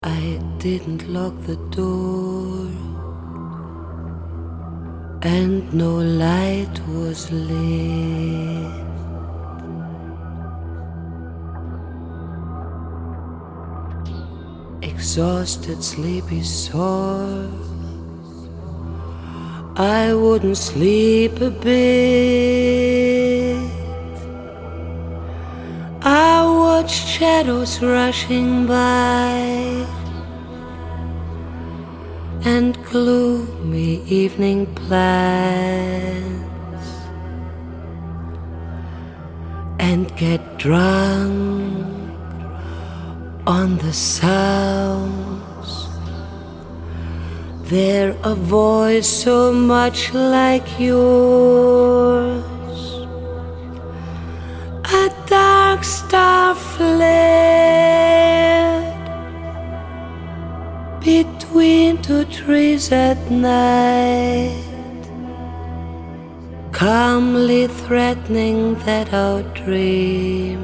I didn't lock the door, and no light was lit. Exhausted, sleepy, sore, I wouldn't sleep a bit. I watched shadows rushing by and gloomy evening plans, and get drunk on the sounds. They're a voice so much like yours, a dark star flared between two trees at night, calmly threatening that our dreams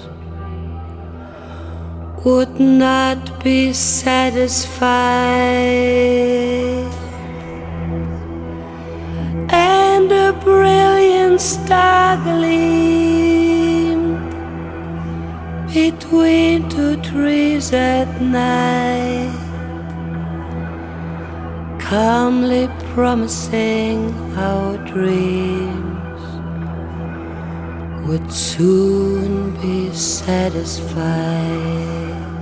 would not be satisfied. And a brilliant star gleamed between two trees at night, calmly promising our dreams would soon be satisfied.